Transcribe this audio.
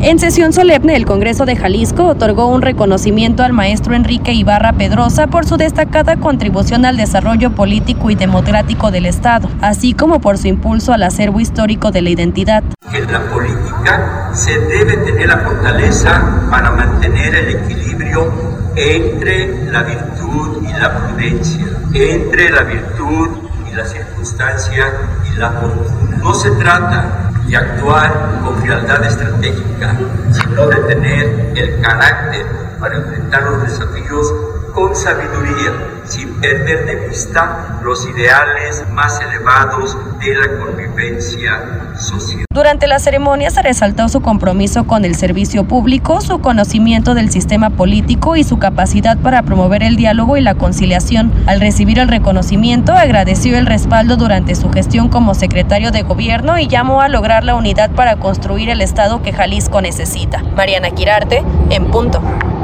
En sesión solemne, el Congreso de Jalisco otorgó un reconocimiento al maestro Enrique Ibarra Pedrosa por su destacada contribución al desarrollo político y democrático del Estado, así como por su impulso al acervo histórico de la identidad. En la política se debe tener la fortaleza para mantener el equilibrio entre la virtud y la prudencia, entre la virtud y la circunstancia y la fortuna. No se trata de actuar con frialdad estratégica, sino de tener el carácter para enfrentar los desafíos con sabiduría, sin perder de vista los ideales más elevados de la convivencia social. Durante la ceremonia se resaltó su compromiso con el servicio público, su conocimiento del sistema político y su capacidad para promover el diálogo y la conciliación. Al recibir el reconocimiento, agradeció el respaldo durante su gestión como secretario de gobierno y llamó a lograr la unidad para construir el Estado que Jalisco necesita. Mariana Quirarte, en punto.